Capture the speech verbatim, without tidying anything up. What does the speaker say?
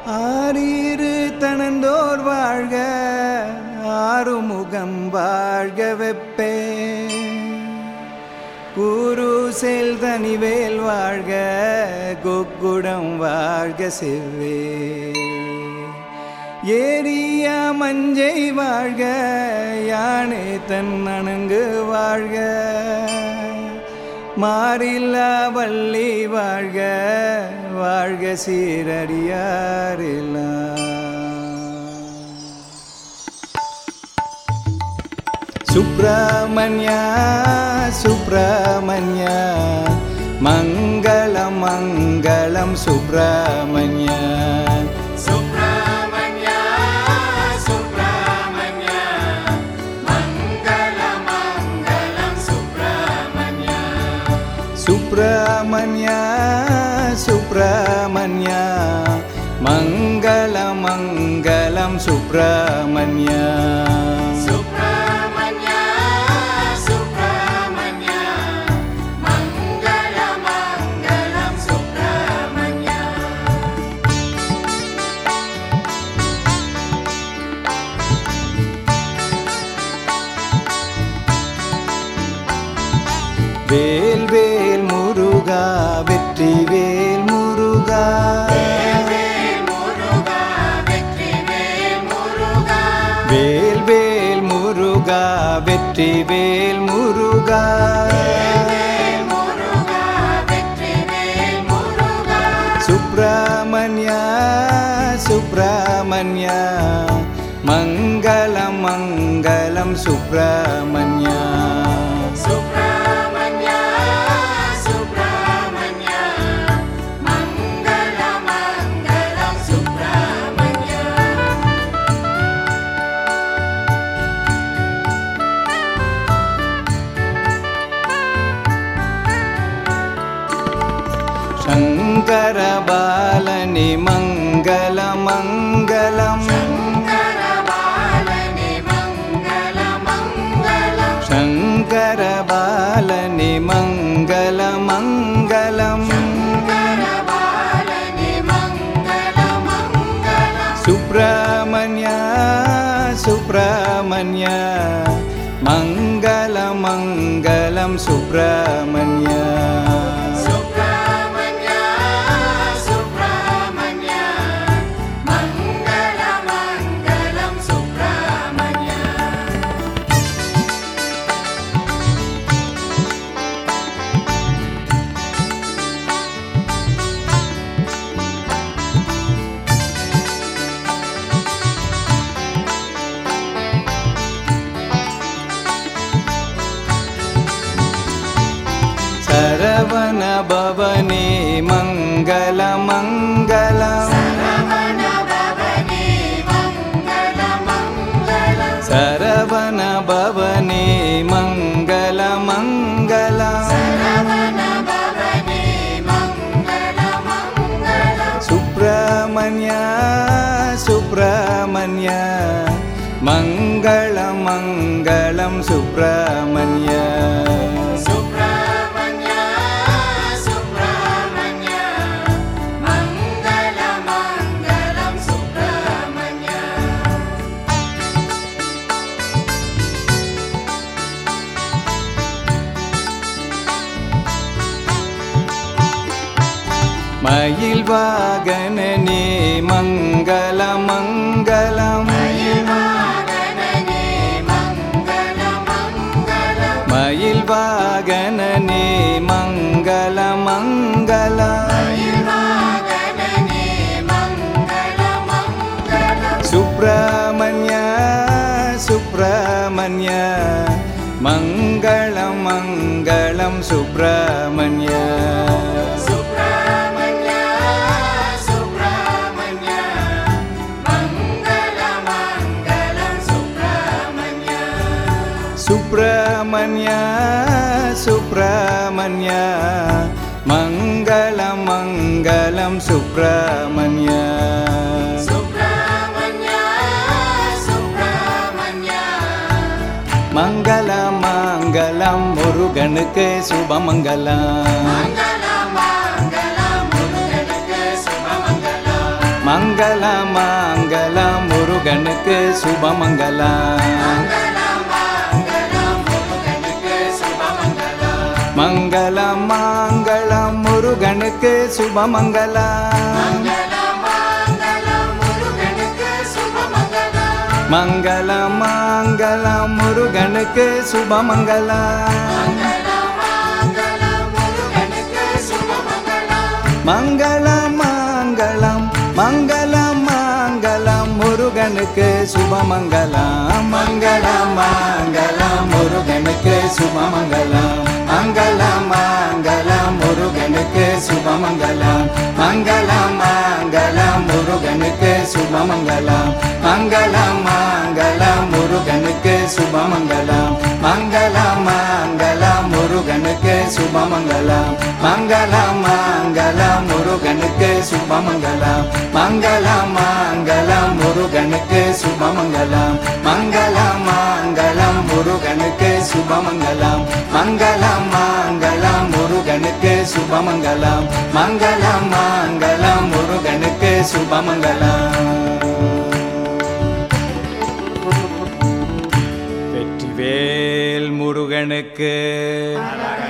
ஆரீரு தனந்தோர் வாழ்க ஆறுமுகம் வாழ்க வெப்பே கூரு செல் தனிவேல் வாழ்க கொக்குடம் வாழ்க செவ்வே ஏரியா மஞ்சை வாழ்க யானே தன் அணங்கு வாழ்க மாறில்லா வள்ளி வாழ்க வாழ்க சீரடியாரெல்லாம். சுப்ரமண்யா சுப்ரமண்யா மங்களம் மங்களம் சுப்ரமண்யா சுப்ரமண்யா சுப்ரமண்யா மங்களம் மங்களம் சுப்ரமண்யா சுப்ரமண்யா சுப்ரமண்யா மங்களம் மங்களம் சுப்ரமண்யா சுப்ரமண்யா சுப்ரமண்யா மங்களம் மங்களம் சுப்ரமண்யா வேல் வேல் முருகா வெற்றி வேல் முருகா வேல் முருகா வெற்றி வேல் முருகா வேல் வேல் முருகா வெற்றி வேல் முருகா வேல் முருகா வெற்றி வேல் முருகா சுப்ரமண்யா சுப்ரமண்யா மங்களம் மங்களம் சுப்ரமண்யா சுப்ரமண்யா சுப்ரமண்யா மங்களம் மங்களம் சுப்ரமண்யா சங்கர பாலனி மங்கள மங்களம் சங்கரபாலனே மங்கள மங்களம் சங்கர பாலனி மங்கள மங்களம் சங்கரபாலனே மங்கள மங்களம் சுப்ரமண்யா சுப்ரமண்யா மங்களம் மங்களம் சுப்ரமண்யா சுப்ரமண்யா சுப்ரமண்யா மங்கள மங்களம் சுப்ரமண்யா சரவண பவனே மங்கள மங்களம் சரவண பவனே மங்கள மங்களம் சரவண பவனே மங்கள மங்களம் சரவண பவனே மங்கள மங்களம் சுப்ரமண்யா சுப்ரமண்யா மங்களம் மங்களம் சுப்ரமண்யா சுப்ரமண்யா சுப்ரமண்யா மங்கள மங்களம் சுப்ரமண்யா மயில் வாகனனே மங்கள மங்களம் மயில்வாகனனே மங்கள மங்களம் மயில் வாகனனே மங்கள மங்களம் மயில்வாகனனே மங்கள மங்களம் சுப்ரமண்யா சுப்ரமண்யா மங்களம் மங்களம் சுப்ரமண்யா சுப்ரமண்யா சுப்ரமண்யா மங்கள மங்களம் சுப்ரமண்யா சுப்ரமண்யா சுப்ரமண்யா மங்களம் மங்களம் சுப்ரமண்யா சுப்ரமண்யா சுப்ரமண்யா மங்கள மங்களம் முருகனுக்கு சுபமங்கலம் மங்கள மங்களம் முருகனுக்கு சுபமங்கலம் மங்கள மங்களம் மங்களம் முருகனுக்கு சுபமங்கலம் மங்களம் மங்களம் முருகனுக்கு சுபமங்கலம் மங்களம் மங்களம் முருகனுக்கு சுபமங்கலம் மங்களம் மங்களம் முருகனுக்கு சுபமங்கலம் மங்களம் மங்களம் முருகனுக்கு சுபமங்கலம் மங்களம் மங்களம் முருகனுக்கு சுபமங்கலம் மங்களம் மங்களம் முருகனுக்கு சுபமங்கலம் மங்களம் மங்களம் முருகனுக்கு சுபமங்கலம் மங்களம் மங்களம் முருகனுக்கு சுபமங்கலம் மங்களம் மங்களம் முருகனுக்கு சுபமங்கலம் மங்களம் மங்களம் முருகனுக்கு சுபமங்கலம் மங்களம் மங்களம் முருகனுக்கு சுபமங்கலம் மங்களம் மங்களம் முருகனுக்கு சுபமங்கலம் மங்களம் மங்களம் முருகனுக்கு சுபமங்கலம் மங்களம் மங்களம் முருகனுக்கு சுபமங்கலம் மங்களம் மங்களம் முருகனுக்கு சுபமங்கலம். வெற்றிவேல் முருகனுக்கு.